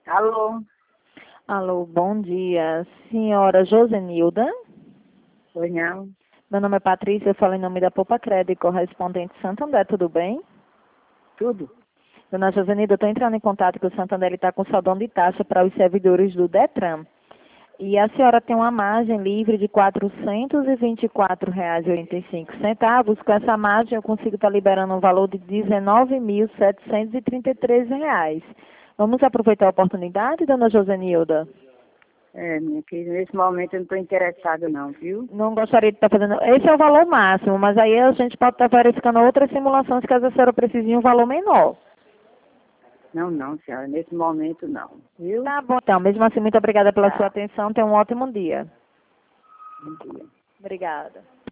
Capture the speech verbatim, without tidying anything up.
Alô? Alô, bom dia. Senhora Josenilda? Oi, não? Meu nome é Patrícia, eu falo em nome da Poupa Crédito, correspondente Santander, tudo bem? Tudo? Dona Josenilda, eu estou entrando em contato que o Santander está com saldão de taxa para os servidores do DETRAN. E a senhora tem uma margem livre de quatrocentos e vinte e quatro reais e oitenta e cinco centavos. Com essa margem eu consigo estar liberando um valor de dezenove mil setecentos e trinta e três reais. Vamos aproveitar a oportunidade, dona Josenilda? É, minha querida, nesse momento eu não estou interessada não, viu? Não gostaria de estar fazendo... Esse é o valor máximo, mas aí a gente pode estar verificando outras simulações caso a senhora precise de um valor menor. Não, não, senhora, nesse momento não, viu? Tá bom, então. Mesmo assim, muito obrigada pela sua Tá, atenção. Tenha um ótimo dia. bom dia. Obrigada.